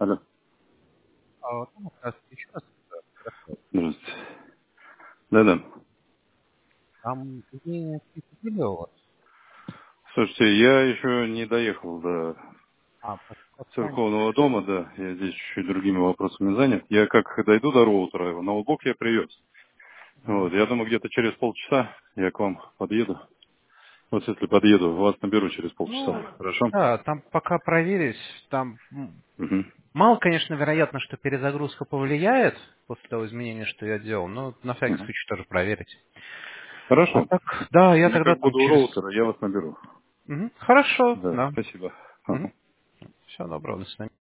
Алло. Здравствуйте еще раз. Здравствуйте. Да-да. Там изменения какие-то были у вас? Слушайте, я еще не доехал до Просто раньше. церковного дома, да. Я здесь чуть-чуть другими вопросами занят. Я как дойду до роутера, его ноутбук я привез. Вот, я думаю, где-то через полчаса я к вам подъеду. Вот если подъеду, вас наберу через Ну, полчаса. Хорошо? да, там пока проверить, там Угу. мало, конечно, вероятно, что перезагрузка повлияет после того изменения, что я делал, но на всякий Угу. случай тоже проверить. А Хорошо. так, да, я Я тогда как там буду у через... роутера, я вас наберу. Мгм, хорошо, Да, да. спасибо. Ага. Всего доброго, до свидания.